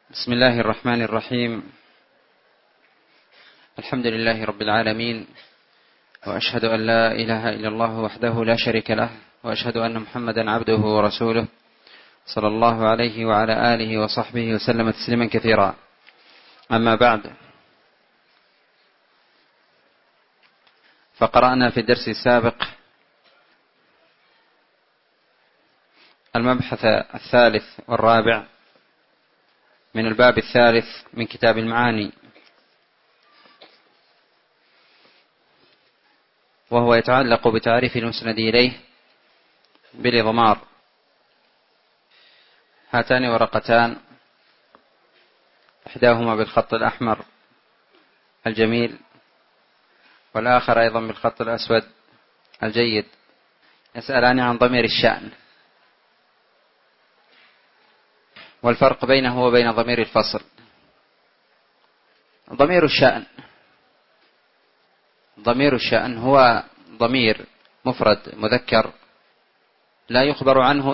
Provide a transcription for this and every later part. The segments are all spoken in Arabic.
بسم الله الرحمن الرحيم. الحمد لله رب العالمين، وأشهد أن لا إله إلا الله وحده لا شريك له، وأشهد أن محمدا عبده ورسوله صلى الله عليه وعلى آله وصحبه وسلم تسليما كثيرا. أما بعد، فقرأنا في الدرس السابق المبحث الثالث والرابع من الباب الثالث من كتاب المعاني، وهو يتعلق بتعريف المسند إليه بالإضمار. هاتان ورقتان، إحداهما بالخط الأحمر الجميل، والآخر أيضا بالخط الأسود الجيد، يسألان عن ضمير الشأن والفرق بينه وبين ضمير الفصل. ضمير الشأن هو ضمير مفرد مذكر لا يخبر عنه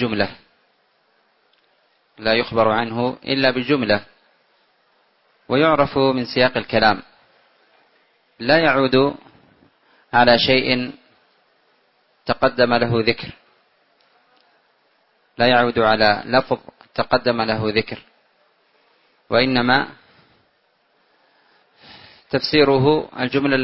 إلا بجملة، ويعرف من سياق الكلام، لا يعود على شيء تقدم له ذكر، لا يعود على لفظ تقدم له ذكر، وإنما تفسيره الجملة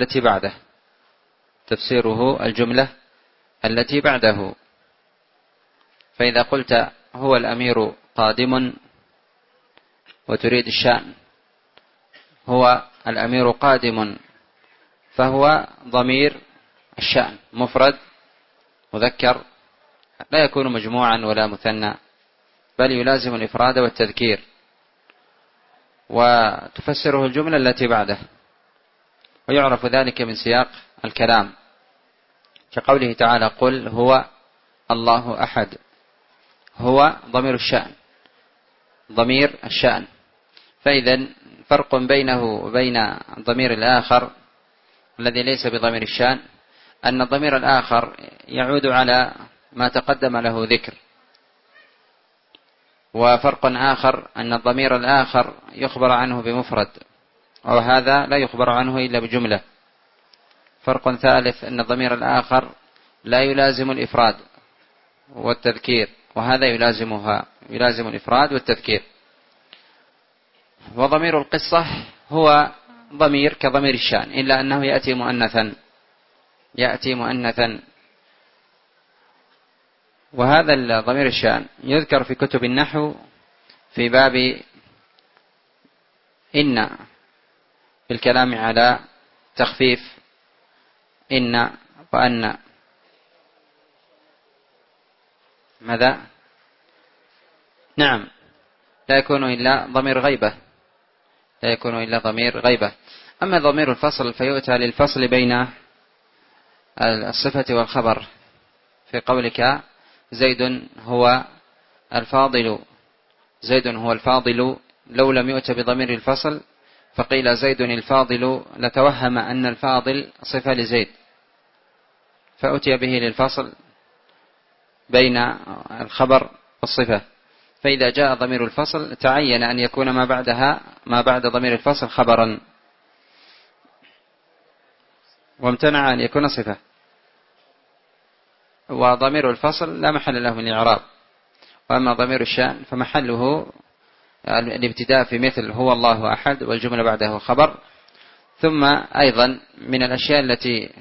التي بعده. فإذا قلت هو الأمير قادم وتريد الشأن، هو الأمير قادم، فهو ضمير الشأن مفرد مذكر لا يكون مجموعا ولا مثنى، بل يلازم الإفراد والتذكير، وتفسره الجملة التي بعده، ويعرف ذلك من سياق الكلام، كقوله تعالى: قل هو الله أحد. هو ضمير الشأن. فإذا فرق بينه وبين الضمير الآخر الذي ليس بضمير الشأن أن الضمير الآخر يعود على ما تقدم له ذكر، وفرق آخر أن الضمير الآخر يخبر عنه بمفرد، وهذا لا يخبر عنه إلا بجملة. فرق ثالث أن الضمير الآخر لا يلازم الإفراد والتذكير، وهذا يلازم الإفراد والتذكير. وضمير القصة هو ضمير كضمير الشأن، إلا أنه يأتي مؤنثا. وهذا الضمير الشأن يذكر في كتب النحو في باب إن، في الكلام على تخفيف إن وأن. ماذا؟ نعم، لا يكون إلا ضمير غيبة. أما ضمير الفصل فيؤتى للفصل بين الصفة والخبر، في قولك زيد هو الفاضل، لو لم يؤت بضمير الفصل فقيل زيد الفاضل لتوهم أن الفاضل صفة لزيد، فأتي به للفصل بين الخبر والصفة. فإذا جاء ضمير الفصل تعين أن يكون ما بعد ضمير الفصل خبرا، وامتنع أن يكون صفة. وضمير الفصل لا محل له من الإعراب. وأما ضمير الشأن فمحله الابتداء في مثل هو الله أحد والجملة بعده خبر. ثم أيضا من الأشياء التي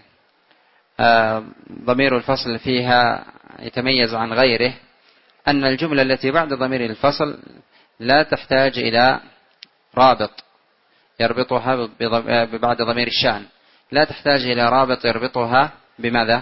ضمير الفصل فيها يتميز عن غيره أن الجملة التي بعد ضمير الفصل لا تحتاج إلى رابط يربطها بعد ضمير الشأن، لا تحتاج إلى رابط يربطها بماذا؟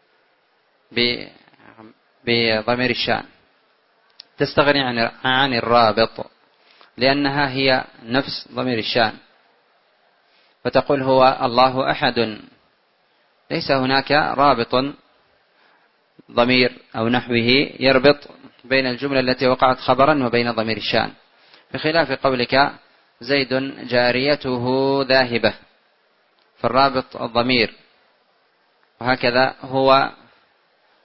بضمير الشأن، تستغني عن الرابط، لأنها هي نفس ضمير الشأن. فتقول هو الله أحد، ليس هناك رابط ضمير أو نحوه يربط بين الجملة التي وقعت خبرا وبين ضمير الشأن، بخلاف قولك زيد جاريته ذاهبة، فالرابط الضمير. وهكذا هو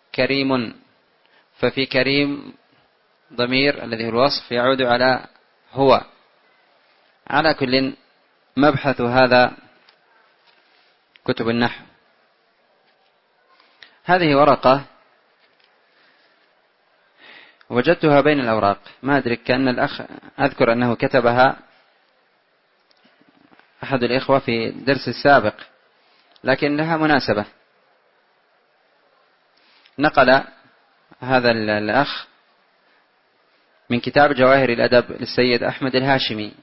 كريم، ففي كريم ضمير الذي هو الوصف يعود على هو. على كل، مبحث هذا كتب النحو. هذه ورقة وجدتها بين الأوراق، ما أدري، كأن الأخ أذكر أنه كتبها أحد الإخوة في درس السابق، لكن لها مناسبة. نقل هذا الأخ من كتاب جواهر الأدب للسيد أحمد الهاشمي،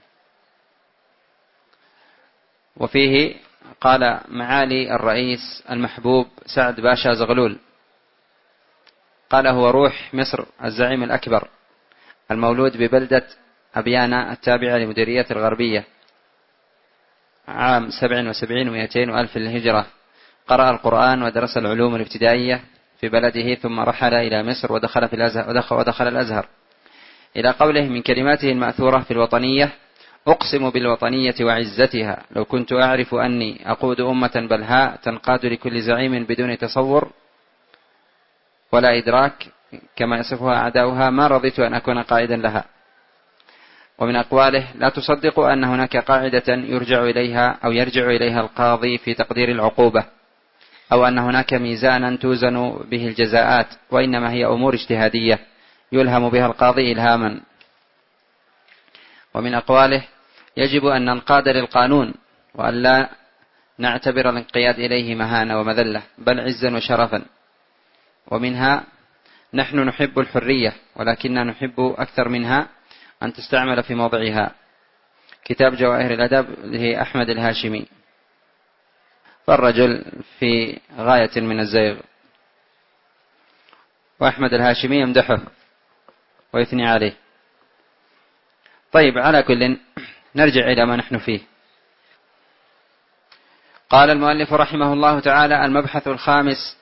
وفيه قال: معالي الرئيس المحبوب سعد باشا زغلول، قال: هو روح مصر الزعيم الأكبر، المولود ببلدة أبيانا التابعة لمديرية الغربية، عام 77 و200 وألف للهجرة. قرأ القرآن ودرس العلوم الابتدائية في بلده، ثم رحل إلى مصر ودخل الأزهر. إلى قوله: من كلماته المأثورة في الوطنية: أقسم بالوطنية وعزتها لو كنت أعرف أني أقود أمة بلهاء تنقاد لكل زعيم بدون تصور ولا إدراك كما يصفها أعداؤها ما رضيت أن أكون قائدا لها. ومن أقواله: لا تصدق أن هناك قاعدة يرجع إليها القاضي في تقدير العقوبة، أو أن هناك ميزانا توزن به الجزاءات، وإنما هي أمور اجتهادية يلهم بها القاضي إلهاما. ومن أقواله: يجب أن ننقاد للقانون وأن لا نعتبر الانقياد إليه مهانة ومذلة، بل عزا وشرفا. ومنها: نحن نحب الحرية ولكننا نحب أكثر منها أن تستعمل في موضعها. كتاب جواهر الأدب لأحمد الهاشمي. فالرجل في غاية من الزيغ، وأحمد الهاشمي يمدحه ويثني عليه. طيب، على كل، نرجع إلى ما نحن فيه. قال المؤلف رحمه الله تعالى: المبحث الخامس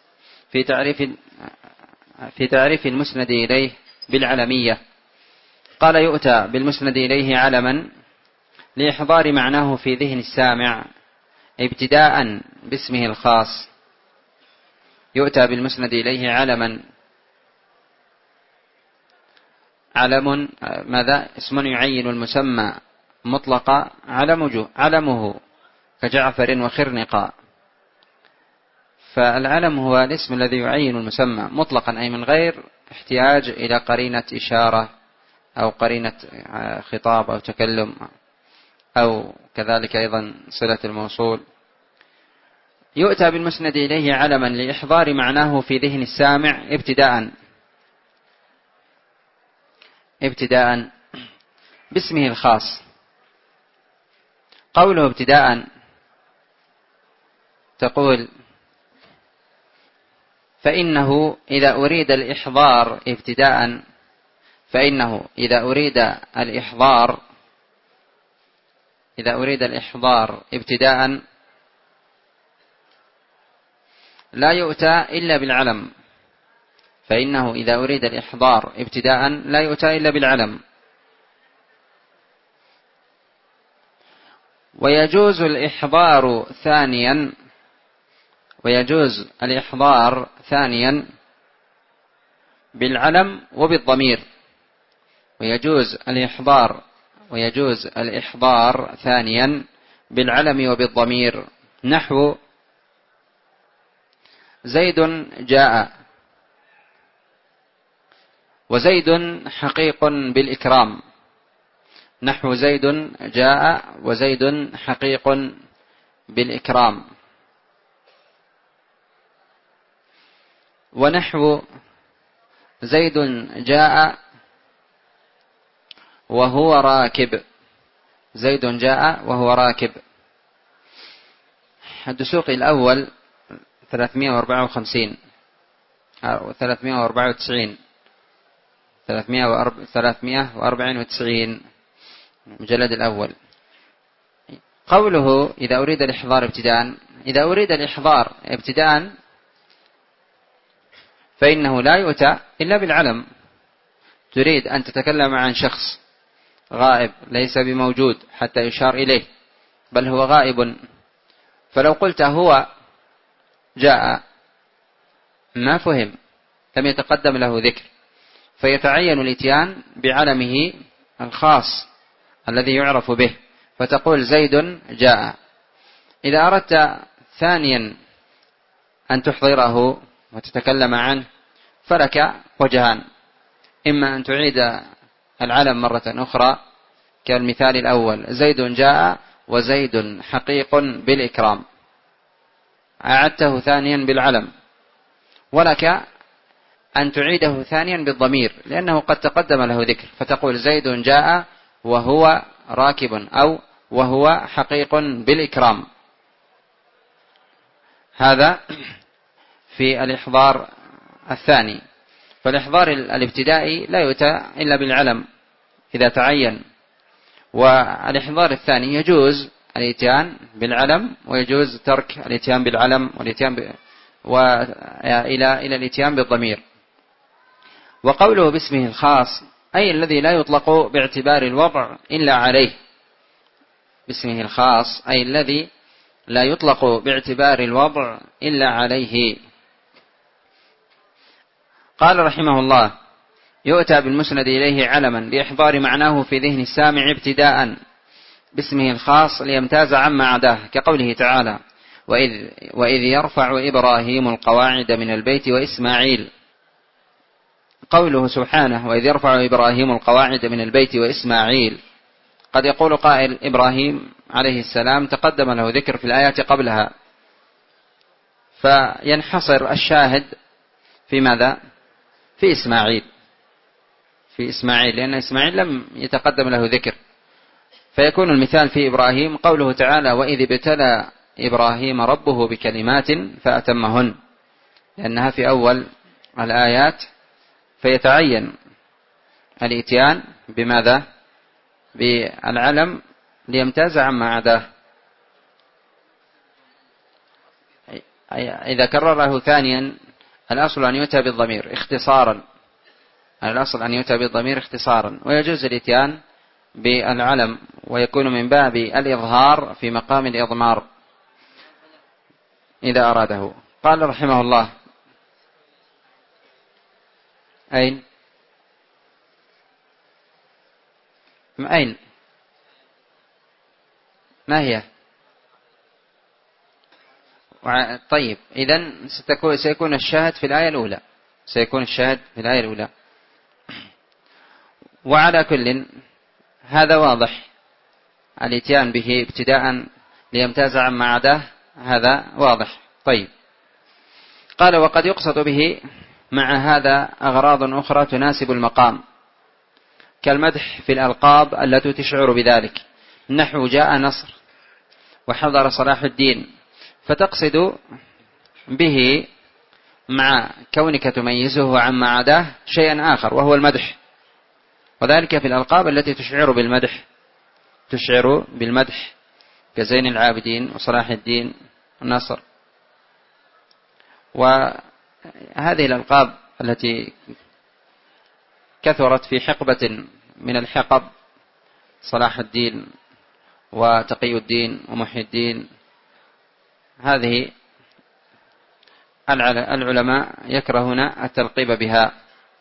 في تعريف المسند إليه بالعلمية. قال: يؤتى بالمسند إليه علما لإحضار معناه في ذهن السامع ابتداء باسمه الخاص. يؤتى بالمسند إليه علما، علم ماذا؟ اسم يعين المسمى مطلقا، علمه كجعفر وخرنقا. فالعلم هو الاسم الذي يعين المسمى مطلقا، أي من غير احتياج إلى قرينة إشارة أو قرينة خطاب أو تكلم، أو كذلك أيضا صلة الموصول. يؤتى بالمسند إليه علما لإحضار معناه في ذهن السامع ابتداء باسمه الخاص. قوله ابتداء، تقول: فإنه إذا أريد الإحضار ابتداء لا يؤتى إلا بالعلم. فإنه إذا أريد الإحضار ابتداء لا يؤتى إلا بالعلم. ويجوز الإحضار ثانيا بالعلم وبالضمير. ويجوز الإحضار ثانيا بالعلم وبالضمير. نحو: زيد جاء، وزيد حقيق بالإكرام. نحو: زيد جاء وزيد حقيق بالإكرام. ونحو: زيد جاء وهو راكب. زيد جاء وهو راكب. الدسوقي الأول 354 أو 394 394 المجلد الأول. قوله: إذا أريد الإحضار ابتداء فإنه لا يؤتى إلا بالعلم. تريد أن تتكلم عن شخص غائب ليس بموجود حتى يشار إليه، بل هو غائب، فلو قلت هو جاء ما فهم، لم يتقدم له ذكر، فيتعين الاتيان بعلمه الخاص الذي يعرف به، فتقول زيد جاء. إذا أردت ثانيا أن تحضره وتتكلم عنه فلك وجهان: إما أن تعيد العلم مرة أخرى كالمثال الأول: زيد جاء وزيد حقيق بالإكرام، أعدته ثانيا بالعلم. ولك أن تعيده ثانيا بالضمير لأنه قد تقدم له ذكر، فتقول زيد جاء وهو راكب، أو وهو حقيق بالإكرام. هذا في الإحضار الثاني. فالإحضار الابتدائي لا يؤتى إلا بالعلم إذا تعين، والإحضار الثاني يجوز الاتيان بالعلم ويجوز ترك الاتيان بالعلم والاتيان إلى الاتيان بالضمير. وقوله باسمه الخاص أي الذي لا يطلق باعتبار الوضع إلا عليه. باسمه الخاص أي الذي لا يطلق باعتبار الوضع إلا عليه. قال رحمه الله: يؤتى بالمسند إليه علما لإحضار معناه في ذهن السامع ابتداء باسمه الخاص ليمتاز عما عداه، كقوله تعالى: وإذ يرفع إبراهيم القواعد من البيت وإسماعيل. قوله سبحانه: وإذ يرفع إبراهيم القواعد من البيت وإسماعيل، قد يقول قائل: إبراهيم عليه السلام تقدم له ذكر في الآيات قبلها، فينحصر الشاهد في ماذا؟ في إسماعيل، لأن إسماعيل لم يتقدم له ذكر، فيكون المثال في إبراهيم قوله تعالى: وإذ ابتلى إبراهيم ربه بكلمات فأتمهن، لأنها في أول الآيات، فيتعين الإتيان بماذا؟ بالعلم ليمتاز عما عداه. إذا كرره ثانيا الأصل أن يؤتى بالضمير اختصارا، الأصل أن يؤتى بالضمير اختصارا، ويجوز الإتيان بالعلم ويكون من باب الإظهار في مقام الإضمار إذا أراده. قال رحمه الله: أين ما هي؟ طيب، إذن سيكون الشاهد في الآية الأولى. وعلى كل هذا واضح، الاتيان به ابتداء ليمتاز عما عداه هذا واضح. طيب، قال: وقد يقصد به مع هذا أغراض أخرى تناسب المقام، كالمدح في الألقاب التي تشعر بذلك، نحو جاء نصر وحضر صلاح الدين، فتقصد به مع كونك تميزه عما عداه شيئا آخر وهو المدح، وذلك في الألقاب التي تشعر بالمدح كزين العابدين وصلاح الدين والنصر. وهذه الألقاب التي كثرت في حقبة من الحقب، صلاح الدين وتقي الدين ومحي الدين، هذه العلماء يكرهون التلقيب بها.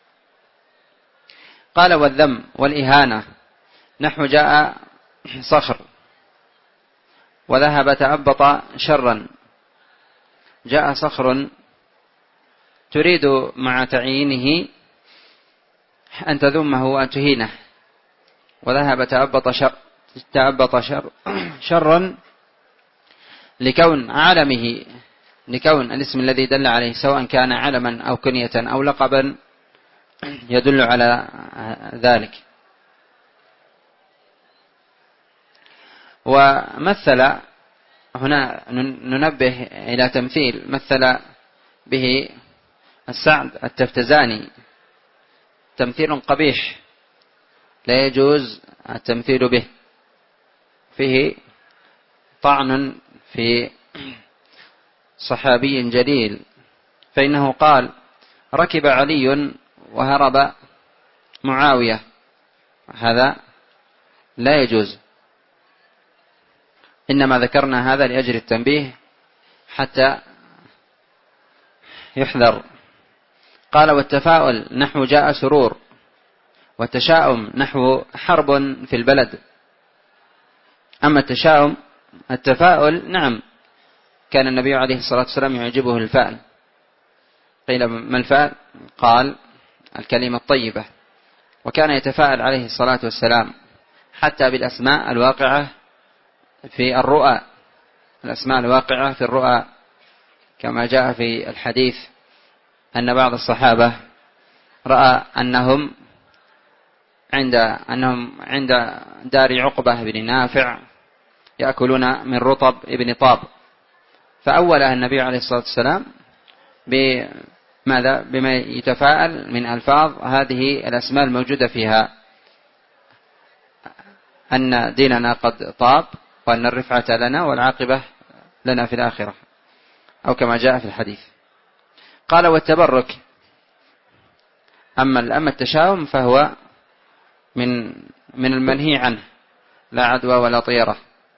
قال: والذم والإهانة، نحو جاء صخر وذهب تأبط شرا. جاء صخر تريد مع تعيينه أن تذمه وأن تهينه، وذهب تأبط شرا لكون الاسم الذي دل عليه سواء كان علما أو كنية أو لقبا يدل على ذلك. ومثل هنا ننبه إلى تمثيل مثل به السعد التفتزاني، تمثيل قبيح لا يجوز التمثيل به، فيه طعن في صحابي جليل، فإنه قال: ركب علي وهرب معاوية، هذا لا يجوز. إنما ذكرنا هذا لأجل التنبيه حتى يحذر. قال: والتفاؤل نحو جاء سرور، والتشاؤم نحو حرب في البلد. أما التشاؤم التفاؤل، نعم، كان النبي عليه الصلاة والسلام يعجبه الفأل. قيل ما الفأل؟ قال الكلمة الطيبة. وكان يتفاءل عليه الصلاة والسلام حتى بالأسماء الواقعة في الرؤى، الأسماء الواقعة في الرؤى، كما جاء في الحديث أن بعض الصحابة رأى أنهم عند دار عقبة بن نافع يأكلون من رطب ابن طاب، فأولها النبي عليه الصلاة والسلام بما يتفاءل من ألفاظ هذه الأسماء الموجودة فيها، أن ديننا قد طاب، وأن الرفعة لنا والعاقبة لنا في الآخرة، أو كما جاء في الحديث. قال والتبرك، أما التشاؤم فهو من المنهي عنه، لا عدوى ولا طيرة.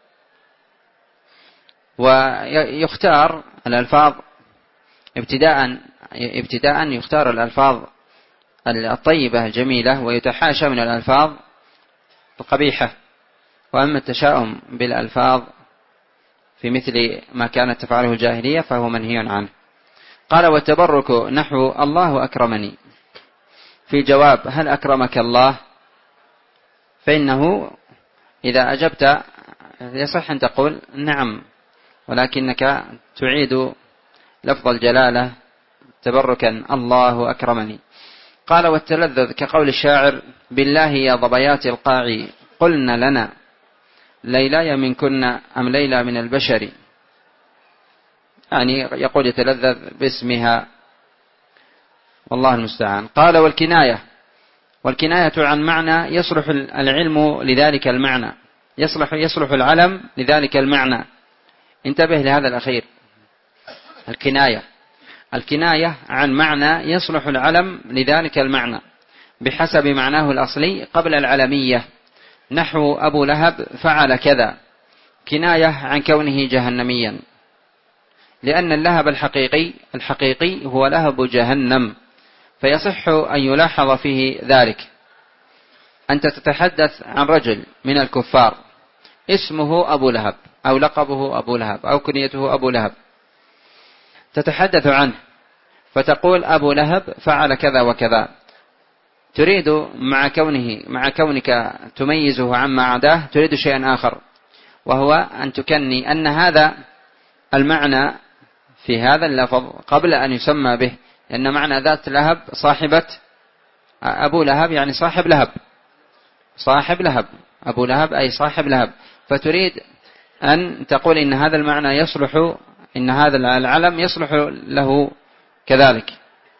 ويختار الألفاظ ابتداء يختار الألفاظ الطيبة الجميلة، ويتحاشى من الألفاظ القبيحة. وأما التشاؤم بالألفاظ في مثل ما كانت تفعله الجاهلية فهو منهي عنه. قال والتبرك نحو الله أكرمني. في جواب هل أكرمك الله، فإنه إذا أجبت يصح أن تقول نعم، ولكنك تعيد لفظ الجلالة تبركا الله أكرمني. قال والتلذذ كقول الشاعر بالله يا ضبيات القاع قلنا لنا ليلاي منكن أم ليلى من البشر، يعني يقول يتلذذ باسمها، والله المستعان. قال والكناية عن معنى يصلح العلم لذلك المعنى، يصلح العلم لذلك المعنى. انتبه لهذا الأخير، الكناية عن معنى يصلح العلم لذلك المعنى بحسب معناه الأصلي قبل العلمية، نحو أبو لهب فعل كذا، كناية عن كونه جهنميا، لأن اللهب الحقيقي هو لهب جهنم، فيصح أن يلاحظ فيه ذلك. أنت تتحدث عن رجل من الكفار اسمه أبو لهب، أو لقبه أبو لهب، أو كنيته أبو لهب، تتحدث عنه فتقول أبو لهب فعل كذا وكذا، تريد مع كونك تميزه عما عداه تريد شيئا آخر، وهو أن تكني أن هذا المعنى في هذا اللفظ قبل أن يسمى به، لأن معنى ذات لهب صاحبة أبو لهب، يعني صاحب لهب، أبو لهب أي صاحب لهب، فتريد أن تقول إن هذا المعنى يصلح، إن هذا العلم يصلح له كذلك.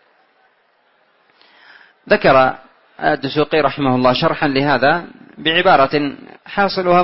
ذكر الدسوقي رحمه الله شرحا لهذا بعبارة حاصلها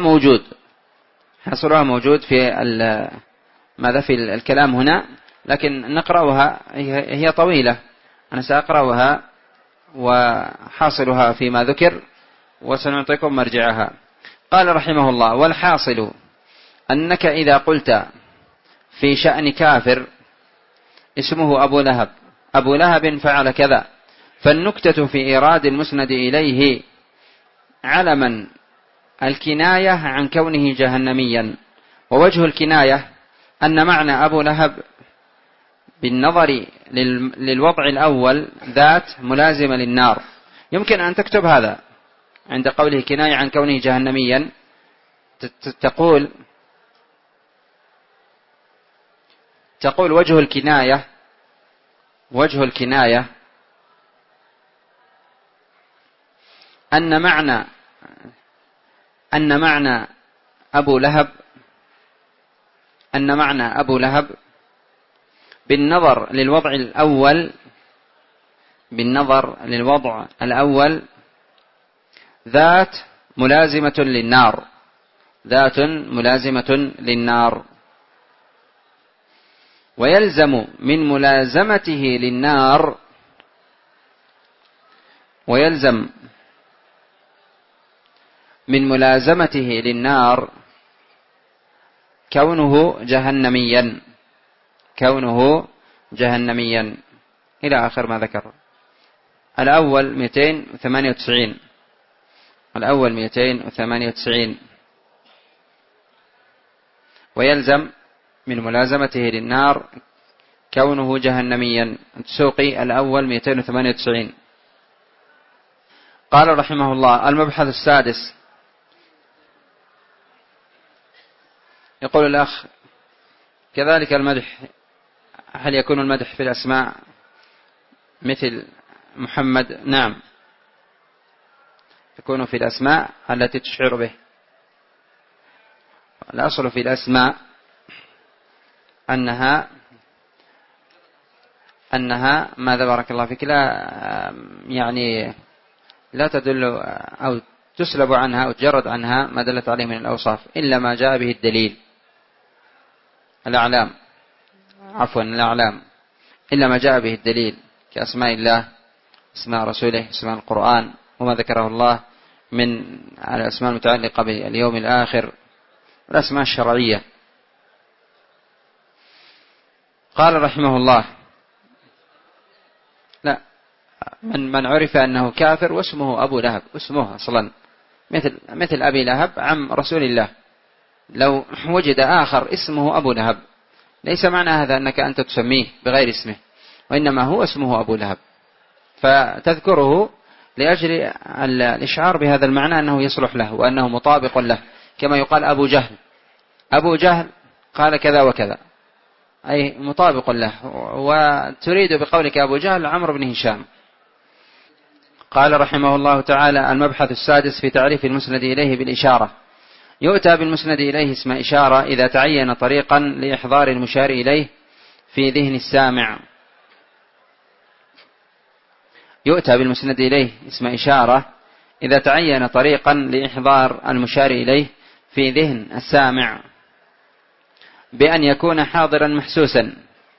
موجود في الكلام هنا، لكن نقرأها، هي طويلة، أنا سأقرأها وحاصلها فيما ذكر وسنعطيكم مرجعها. قال رحمه الله والحاصل أنك إذا قلت في شأن كافر اسمه أبو لهب فعل كذا، فالنكتة في إيراد المسند إليه علما الكناية عن كونه جهنميا، ووجه الكناية أن معنى أبو لهب بالنظر للوضع الأول ذات ملازمة للنار. يمكن أن تكتب هذا عند قوله كناية عن كونه جهنميا، تقول وجه الكناية أن معنى أبو لهب بالنظر للوضع الأول ذات ملازمة للنار، ويلزم من ملازمته للنار كونه جهنميا إلى آخر ما ذكر. الأول 298. ويلزم من ملازمته للنار كونه جهنميا. الدسوقي الأول 298. قال رحمه الله: المبحث السادس. يقول الأخ: كذلك المدح، هل يكون المدح في الأسماء مثل محمد؟ نعم، يكون في الأسماء التي تشعر به. الأصل في الأسماء أنها ماذا بارك الله فيك، لا تدل أو تسلب عنها أو تجرد عنها ما دلت عليه من الأوصاف إلا ما جاء به الدليل. الأعلام إلا ما جاء به الدليل كأسماء الله، اسماء رسوله، اسماء القرآن، وما ذكره الله من الأسماء المتعلقة باليوم الآخر، الأسماء الشرعية. قال رحمه الله: لا، من عرف أنه كافر واسمه أبو لهب، اسمه أصلا مثل أبي لهب عم رسول الله، لو وجد آخر اسمه أبو لهب ليس معنى هذا أنك أنت تسميه بغير اسمه، وإنما هو اسمه أبو لهب، فتذكره لأجل الإشعار بهذا المعنى أنه يصلح له وأنه مطابق له. كما يقال أبو جهل قال كذا وكذا، أي مطابق له، وتريد بقولك أبو جهل عمرو بن هشام. قال رحمه الله تعالى: المبحث السادس في تعريف المسند إليه بالإشارة. يؤتى بالمسند إليه اسم إشارة إذا تعين طريقا لإحضار المشار إليه في ذهن السامع. يؤتى بالمسند إليه اسم إشارة إذا تعين طريقا لإحضار المشار إليه في ذهن السامع بأن يكون حاضرا محسوسا.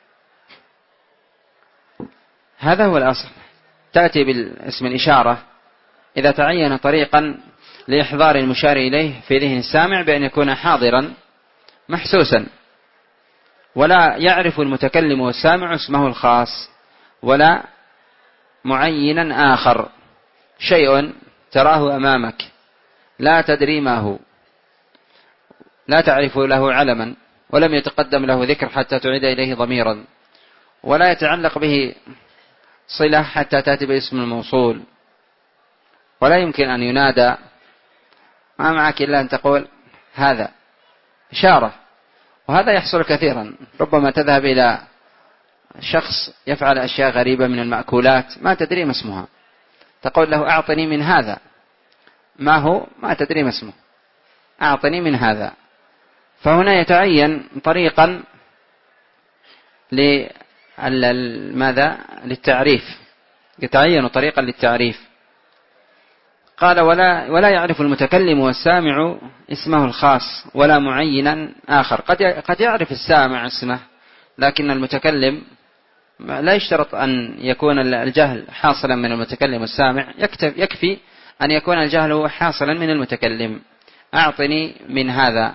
هذا هو الأصل. تأتي بالاسم الإشارة إذا تعين طريقا لإحضار المشار إليه في ذهن السامع بأن يكون حاضرا محسوسا، ولا يعرف المتكلم والسامع اسمه الخاص ولا معينا آخر. شيء تراه أمامك لا تدري ما هو، لا تعرف له علما، ولم يتقدم له ذكر حتى تعيد إليه ضميرا، ولا يتعلق به صلة حتى تأتي باسم الموصول، ولا يمكن أن ينادى، ما معك إلا أن تقول هذا إشارة. وهذا يحصل كثيرا، ربما تذهب إلى شخص يفعل أشياء غريبة من المأكولات ما تدري ما اسمها، تقول له أعطني من هذا، ما هو؟ ما تدري ما اسمه، أعطني من هذا. فهنا يتعين طريقا للتعريف، يتعين طريقا للتعريف. قال: ولا يعرف المتكلم والسامع اسمه الخاص ولا معينا آخر. قد يعرف السامع اسمه، لكن المتكلم لا يشترط أن يكون الجهل حاصلا من المتكلم والسامع، يكفي أن يكون الجهل حاصلا من المتكلم. أعطني من هذا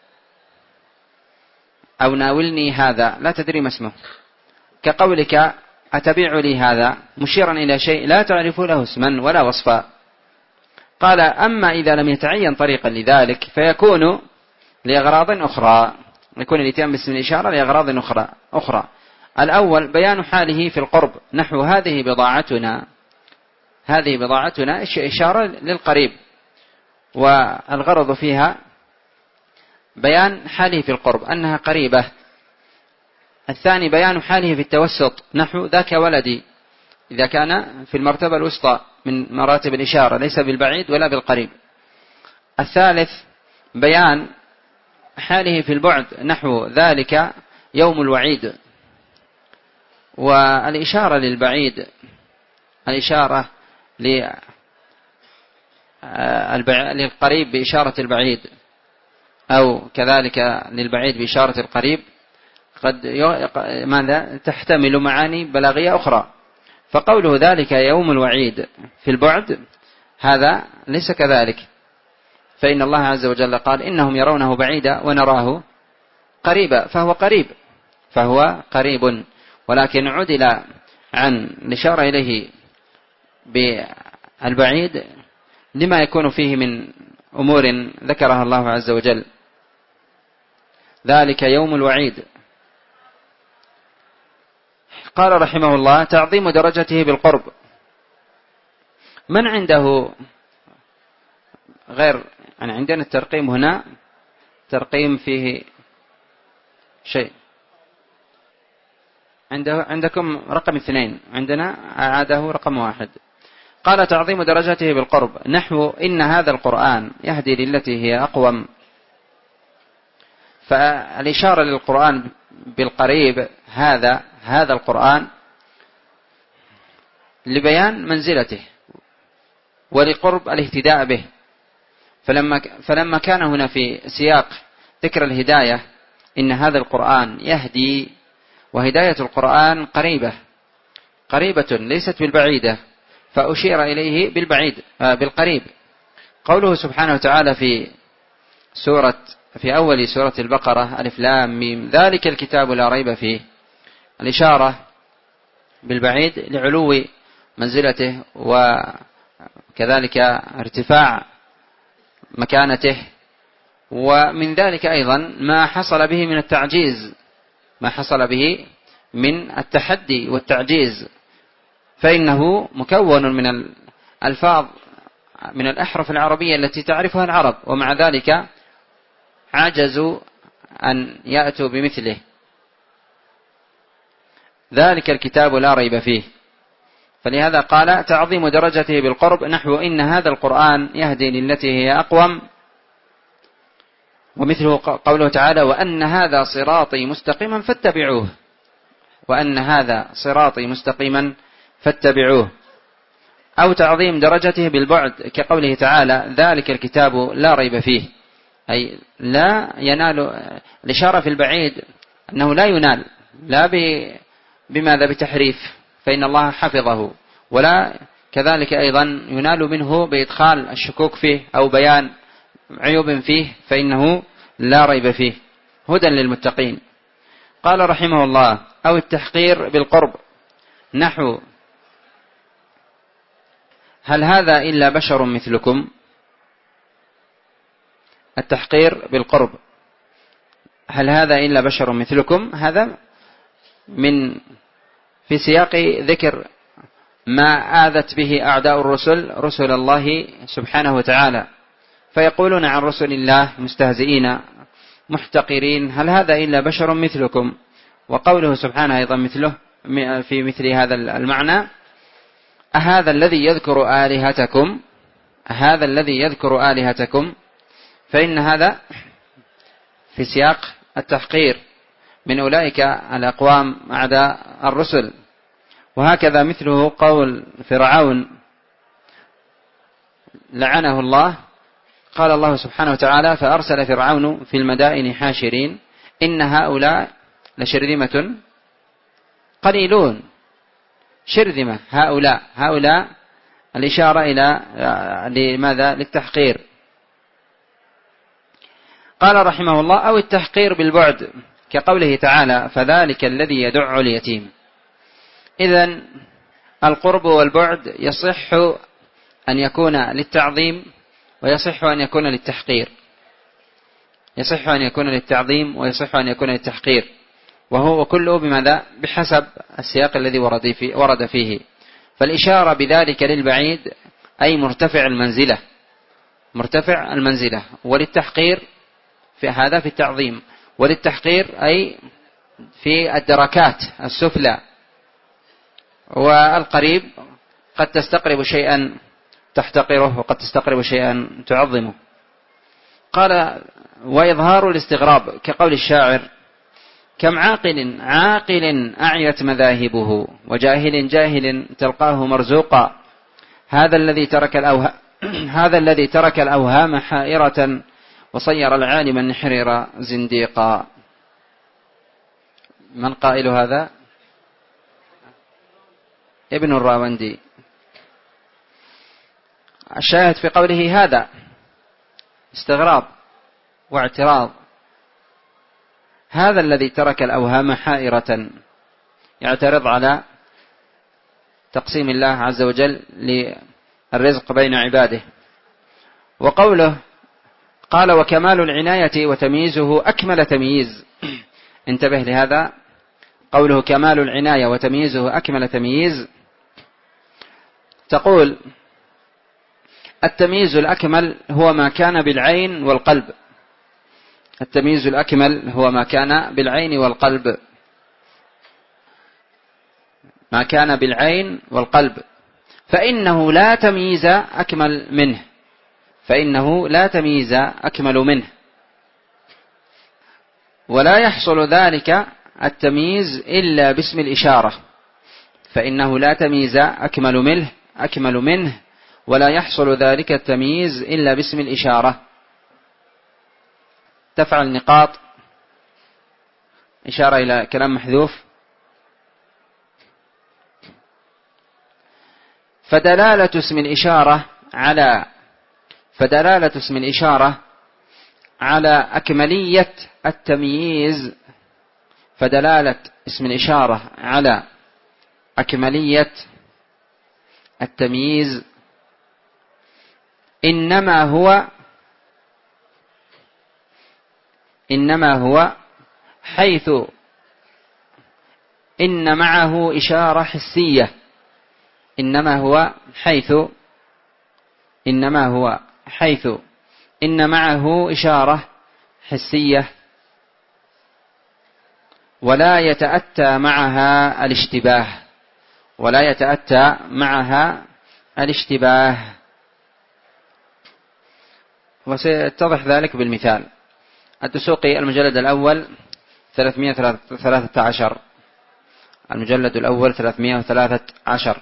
أو ناولني هذا، لا تدري ما اسمه، كقولك أتبيع لي هذا، مشيرا إلى شيء لا تعرف له اسما ولا وصفا. قال: أما إذا لم يتعين طريقا لذلك فيكون لأغراض أخرى، يكون الاتيان باسم الإشارة لأغراض أخرى. الأول بيان حاله في القرب، نحو هذه بضاعتنا، هذه بضاعتنا إشارة للقريب، والغرض فيها بيان حاله في القرب أنها قريبة. الثاني بيان حاله في التوسط، نحو ذاك ولدي، إذا كان في المرتبة الوسطى من مراتب الإشارة، ليس بالبعيد ولا بالقريب. الثالث بيان حاله في البعد، نحو ذلك يوم الوعيد. والإشارة للبعيد، الإشارة للقريب بإشارة البعيد، أو كذلك للبعيد بإشارة القريب، قد تحتمل معاني بلاغية أخرى. فقوله ذلك يوم الوعيد في البعد هذا ليس كذلك، فإن الله عز وجل قال: إنهم يرونه بعيدا ونراه قريبا، فهو قريب، ولكن عدل عن الإشارة إليه بالبعيد لما يكون فيه من أمور ذكرها الله عز وجل. ذلك يوم الوعيد. قال رحمه الله: تعظيم درجته بالقرب. من عنده غير، يعني عندنا الترقيم هنا ترقيم فيه شيء، عندكم رقم 2، عندنا عاده رقم 1. قال: تعظيم درجته بالقرب نحو إن هذا القرآن يهدي للتي هي أقوم. فالإشارة للقرآن بالقريب هذا القرآن لبيان منزلته ولقرب الاهتداء به. فلما كان هنا في سياق ذكر الهداية إن هذا القرآن يهدي، وهداية القرآن قريبة ليست بالبعيدة، فأشير إليه بالقريب. قوله سبحانه وتعالى في أول سورة البقرة: ألف لام ميم ذلك الكتاب لا ريب فيه، الإشارة بالبعيد لعلو منزلته وكذلك ارتفاع مكانته. ومن ذلك أيضا ما حصل به من التعجيز، ما حصل به من التحدي والتعجيز، فإنه مكون من الألفاظ من الأحرف العربية التي تعرفها العرب، ومع ذلك عجزوا أن يأتوا بمثله. ذلك الكتاب لا ريب فيه. فلهذا قال: تعظيم درجته بالقرب نحو إن هذا القرآن يهدي للتي هي أقوم. ومثله قوله تعالى: وأن هذا صراطي مستقيما فاتبعوه، وأن هذا صراطي مستقيما فاتبعوه. أو تعظيم درجته بالبعد كقوله تعالى: ذلك الكتاب لا ريب فيه، أي لا ينال. الإشارة في البعيد أنه لا ينال، لا بماذا بتحريف، فإن الله حفظه، ولا كذلك أيضا ينال منه بإدخال الشكوك فيه أو بيان عيوب فيه، فإنه لا ريب فيه، هدى للمتقين. قال رحمه الله: أو التحقير بالقرب نحو هل هذا إلا بشر مثلكم. التحقير بالقرب هل هذا إلا بشر مثلكم، هذا في سياق ذكر ما آذت به أعداء رسل الله سبحانه وتعالى، فيقولون عن رسل الله مستهزئين محتقرين: هل هذا إلا بشر مثلكم. وقوله سبحانه أيضا مثله في مثل هذا المعنى: أهذا الذي يذكر آلهتكم، فإن هذا في سياق التحقير من أولئك الأقوام أعداء الرسل. وهكذا مثله قول فرعون لعنه الله، قال الله سبحانه وتعالى: فأرسل فرعون في المدائن حاشرين إن هؤلاء لشرذمة قليلون. شرذمة هؤلاء الإشارة إلى لماذا؟ للتحقير. قال رحمه الله: أو التحقير بالبعد كقوله تعالى: فذلك الذي يدع اليتيم. إذن القرب والبعد يصح أن يكون للتعظيم ويصح أن يكون للتحقير، يصح أن يكون للتعظيم ويصح أن يكون للتحقير، وهو كله بماذا؟ بحسب السياق الذي ورد فيه. فالإشارة بذلك للبعيد أي مرتفع المنزلة، وللتحقير في هذا في التعظيم، وللتحقير أي في الدركات السفلى. والقريب قد تستقرب شيئا تحتقره، وقد تستقرب شيئا تعظمه. قال: وإظهار الاستغراب كقول الشاعر: كم عاقل أعيت مذاهبه، وجاهل تلقاه مرزوقا، هذا الذي ترك الأوهام حائرة، وصير العالم النحرير زنديقا. من قائل هذا؟ ابن الراوندي. الشاهد في قوله هذا استغراب واعتراض، هذا الذي ترك الأوهام حائرة، يعترض على تقسيم الله عز وجل للرزق بين عباده. وقوله قال وكمال العناية وتمييزه أكمل تمييز. انتبه لهذا، قوله كمال العناية وتمييزه أكمل تمييز، تقول التمييز الأكمل هو ما كان بالعين والقلب. التمييز الأكمل هو ما كان بالعين والقلب، ما كان بالعين والقلب، فإنه لا تمييز أكمل منه، فإنه لا تمييز أكمل منه، ولا يحصل ذلك التمييز إلا باسم الإشارة. فإنه لا تمييز أكمل منه ولا يحصل ذلك التمييز إلا باسم الإشارة. تفعل نقاط إشارة إلى كلام محذوف. فدلالة اسم الإشارة على أكملية التمييز، فدلالة اسم الإشارة على أكملية التمييز إنما هو حيث إن معه إشارة حسية، إنما هو حيث إن معه إشارة حسية ولا يتأتى معها الاشتباه، وسيتضح ذلك بالمثال. الدسوقي المجلد الأول 313، المجلد الأول 313.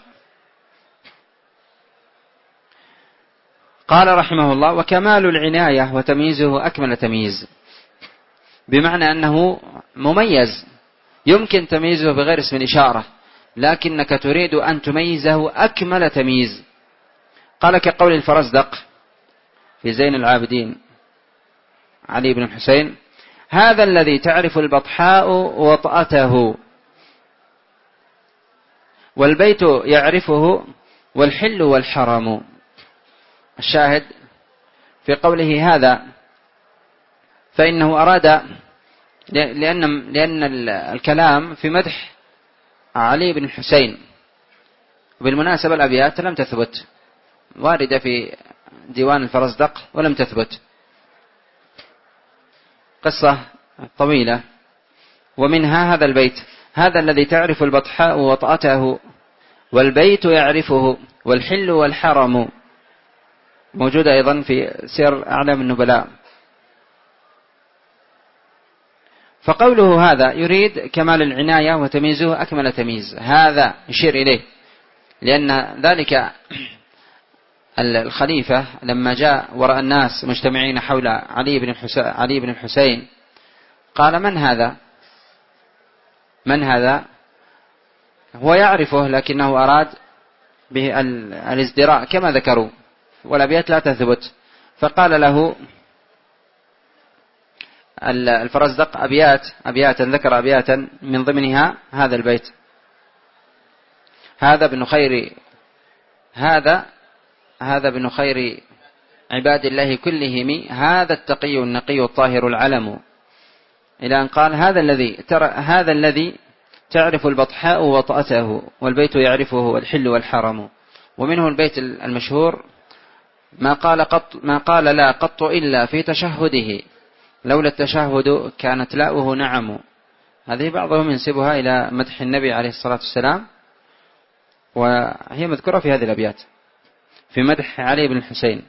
قال رحمه الله وكمال العناية وتمييزه أكمل تمييز، بمعنى أنه مميز يمكن تمييزه بغير اسم الإشارة، لكنك تريد أن تميزه أكمل تمييز. قال كقول الفرزدق في زين العابدين علي بن الحسين: هذا الذي تعرف البطحاء وطأته، والبيت يعرفه والحل والحرم. الشاهد في قوله هذا فإنه أراد، لأن الكلام في مدح علي بن الحسين. وبالمناسبة الأبيات لم تثبت، واردة في ديوان الفرزدق ولم تثبت، قصة طويلة. ومنها هذا البيت: هذا الذي تعرف البطحاء وطأته والبيت يعرفه والحل والحرم، موجودة أيضا في سير أعلام النبلاء. فقوله هذا يريد كمال العناية وتمييزه أكمل تمييز، هذا يشير إليه، لأن ذلك الخليفة لما جاء ورأى الناس مجتمعين حول علي بن الحسين قال: من هذا؟ هو يعرفه لكنه أراد به الازدراء كما ذكروا، والأبيات لا تثبت. فقال له الفرزدق أبياتا ذكر أبياتا من ضمنها هذا البيت: هذا ابن خير عباد الله كلهم، هذا التقي النقي الطاهر العلم، إلى أن قال: هذا الذي تعرف البطحاء وطأته والبيت يعرفه والحل والحرم. ومنه البيت المشهور: ما قال لا قط إلا في تشهده، لولا التشهد كانت لاؤه نعم. هذه بعضهم ينسبها إلى مدح النبي عليه الصلاة والسلام، وهي مذكورة في هذه الأبيات في مدح علي بن الحسين.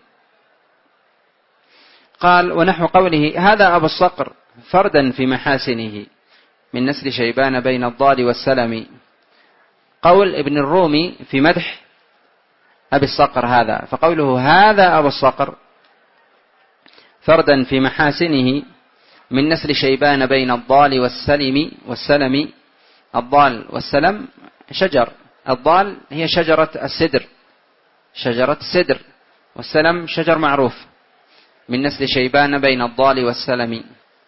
قال: ونحو قوله: هذا أبو الصقر فردا في محاسنه من نسل شيبان بين الضال والسلم. قول ابن الرومي في مدح أبي الصقر هذا، فقوله: هذا أبو الصقر فردا في محاسنه من نسل شيبان بين الضال والسلم. الضال والسلم شجر، الضال هي شجرة السدر، والسلم شجر معروف. من نسل شيبان بين الضال والسلم.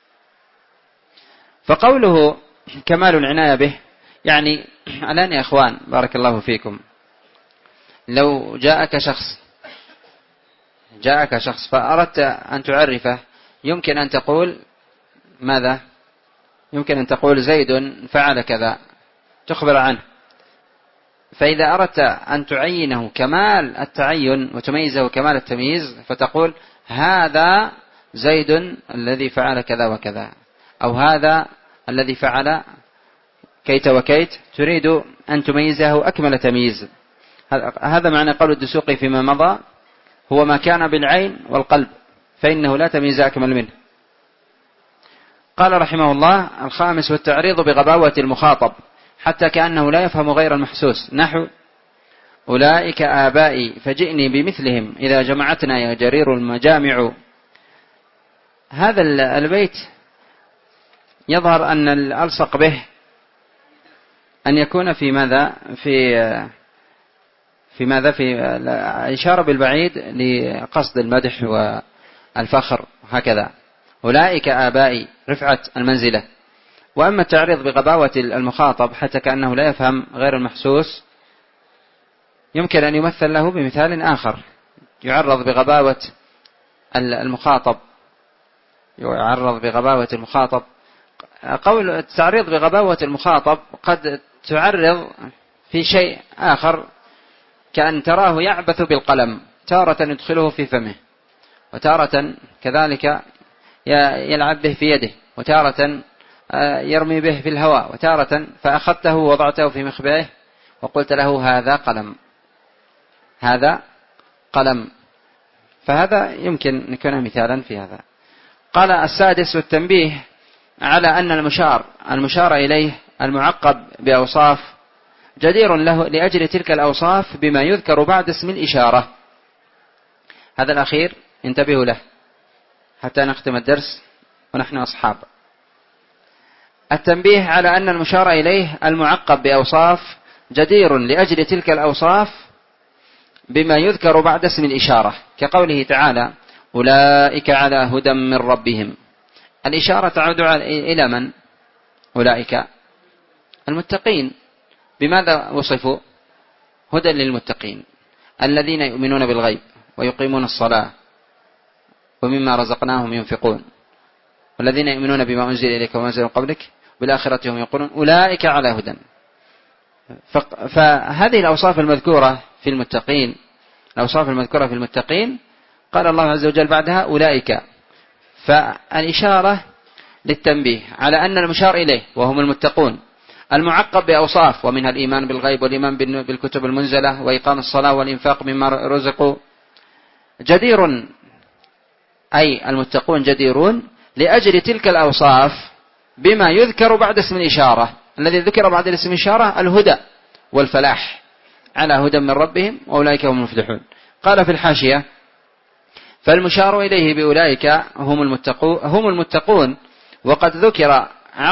فقوله كمال العناية به، يعني الآن يا أخوان بارك الله فيكم، لو جاءك شخص جاءك شخص فأردت أن تعرفه، يمكن أن تقول ماذا؟ يمكن أن تقول زيد فعل كذا، تخبر عنه. فإذا أردت أن تعينه كمال التعين وتميزه كمال التمييز فتقول هذا زيد الذي فعل كذا وكذا، أو هذا الذي فعل كيت وكيت، تريد أن تميزه أكمل تمييز. هذا معنى قول الدسوقي فيما مضى: هو ما كان بالعين والقلب فإنه لا تمييز أكمل منه. قال رحمه الله: الخامس والتعريض بغباوة المخاطب حتى كأنه لا يفهم غير المحسوس، نحو: أولئك آبائي فجئني بمثلهم إذا جمعتنا يا جرير المجامع. هذا البيت يظهر أن الألصق به أن يكون في ماذا؟ في إشارة بالبعيد لقصد المدح والفخر، هكذا: أولئك آبائي، رفعة المنزلة. وأما التعريض بغباوة المخاطب حتى كأنه لا يفهم غير المحسوس، يمكن أن يمثل له بمثال آخر يعرض بغباوة المخاطب. قول التعريض بغباوة المخاطب قد تعرض في شيء آخر، كأن تراه يعبث بالقلم، تارة يدخله في فمه، وتارة كذلك يلعب به في يده، وتارة يرمي به في الهواء، وتارة فأخذته ووضعته في مخبئه وقلت له هذا قلم، هذا قلم. فهذا يمكن أن يكون مثالا في هذا. قال: السادس والتنبيه على أن المشار إليه المعقب بأوصاف جدير له لأجل تلك الأوصاف بما يذكر بعد اسم الإشارة. هذا الأخير انتبهوا له حتى نختم الدرس ونحن أصحاب. التنبيه على أن المشار إليه المعقب بأوصاف جدير لأجل تلك الأوصاف بما يذكر بعد اسم الإشارة، كقوله تعالى: أولئك على هدى من ربهم. الإشارة تعود إلى من؟ أولئك المتقين. بماذا وصفوا؟ هدى للمتقين الذين يؤمنون بالغيب ويقيمون الصلاة ومما رزقناهم ينفقون، والذين يؤمنون بما أنزل إليك وما أنزل من قبلك بالآخرة هم يقولون أولئك على هدى. فهذه الأوصاف المذكورة في المتقين، الأوصاف المذكورة في المتقين، قال الله عز وجل بعدها أولئك. فالإشارة للتنبيه على أن المشار إليه وهم المتقون المعقب بأوصاف، ومنها الإيمان بالغيب والإيمان بالكتب المنزلة وإقام الصلاة والإنفاق مما رزقوا، جدير، أي المتقون جديرون لأجل تلك الأوصاف بما يذكر بعد اسم الإشارة. الذي ذكر بعد اسم الإشارة الهدى والفلاح، على هدى من ربهم وأولئك هم المفلحون. قال في الحاشية: فالمشار إليه بأولئك هم المتقون، وقد ذكر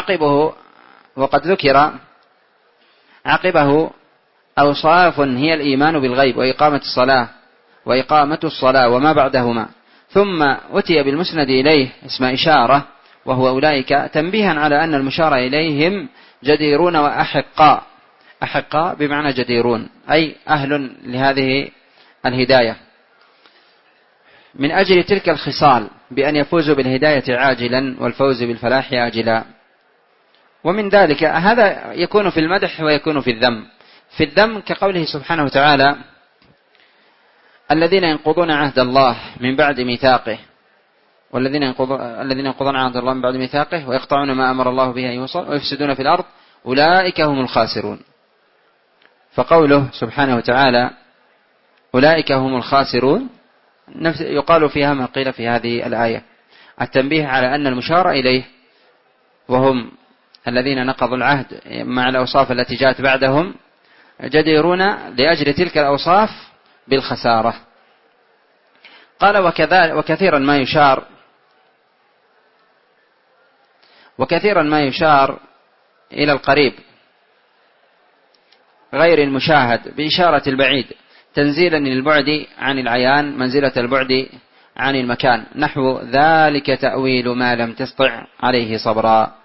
عقبه أوصاف هي الإيمان بالغيب وإقامة الصلاة وما بعدهما، ثم أتي بالمسند إليه اسم إشارة وهو أولئك، تنبيها على أن المشار إليهم جديرون وأحقاء. أحقاء بمعنى جديرون، أي أهل لهذه الهداية من أجل تلك الخصال، بأن يفوزوا بالهداية عاجلا والفوز بالفلاح آجلا. ومن ذلك هذا يكون في المدح ويكون في الذم. في الذم كقوله سبحانه وتعالى: الذين ينقضون عهد الله من بعد ميثاقه، الذين ينقضون عهد الله من بعد ميثاقه ويقطعون ما أمر الله به أن يوصل ويفسدون في الأرض أولئك هم الخاسرون. فقوله سبحانه وتعالى أولئك هم الخاسرون يقال فيها ما قيل في هذه الآية: التنبيه على أن المشار إليه وهم الذين نقضوا العهد مع الأوصاف التي جاءت بعدهم جديرون لأجل تلك الأوصاف بالخسارة. قال: وكثيرا ما يشار إلى القريب غير المشاهد بإشارة البعيد تنزيلا للبعد عن العيان منزلة البعد عن المكان، نحو ذلك تأويل ما لم تستطع عليه صبرا.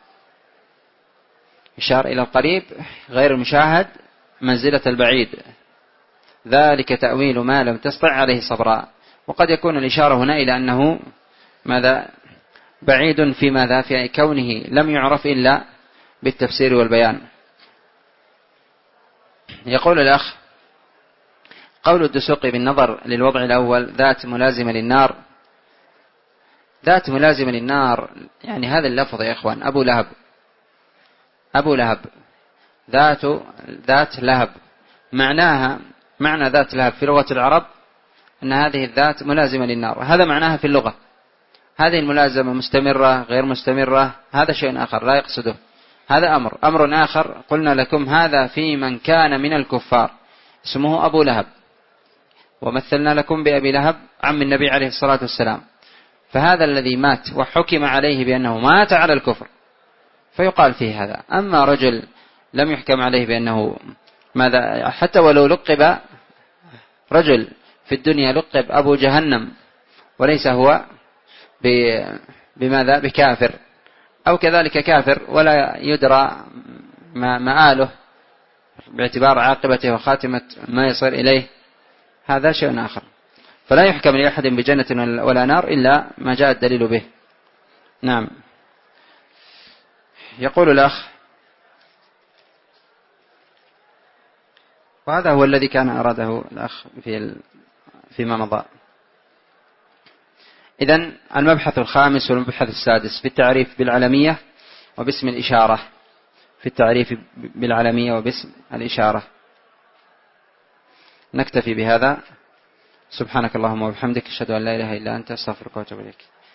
إشار إلى القريب غير المشاهد منزلة البعيد، ذلك تأويل ما لم تستطع عليه صبرا. وقد يكون الإشارة هنا إلى أنه ماذا بعيد في ماذا في كونه لم يعرف إلا بالتفسير والبيان. يقول الأخ: قول الدسوقي بالنظر للوضع الأول ذات ملازمة للنار، ذات ملازمة للنار يعني هذا اللفظ يا إخوان أبو لهب ذات لهب، معنى ذات لهب في لغة العرب أن هذه الذات ملازمة للنار، هذا معناها في اللغة. هذه الملازمة مستمرة غير مستمرة هذا شيء آخر لا يقصده، هذا أمر آخر. قلنا لكم هذا في من كان من الكفار اسمه أبو لهب، ومثلنا لكم بأبي لهب عم النبي عليه الصلاة والسلام، فهذا الذي مات وحكم عليه بأنه مات على الكفر فيقال فيه هذا. أما رجل لم يحكم عليه بأنه ماذا، حتى ولو لقب رجل في الدنيا لقب أبو جهنم وليس هو بماذا بكافر، أو كذلك كافر ولا يدرى مآله باعتبار عاقبته وخاتمة ما يصير إليه، هذا شيء آخر. فلا يحكم لأحد بجنة ولا نار إلا ما جاء الدليل به. نعم. يقول الأخ: وهذا هو الذي كان أراده الأخ فيما مضى. إذن المبحث الخامس والمبحث السادس في التعريف بالعلمية وباسم الإشارة، في التعريف بالعلمية وباسم الإشارة. نكتفي بهذا. سبحانك اللهم وبحمدك، أشهد أن لا إله إلا أنت، أستغفرك وأتوب إليك.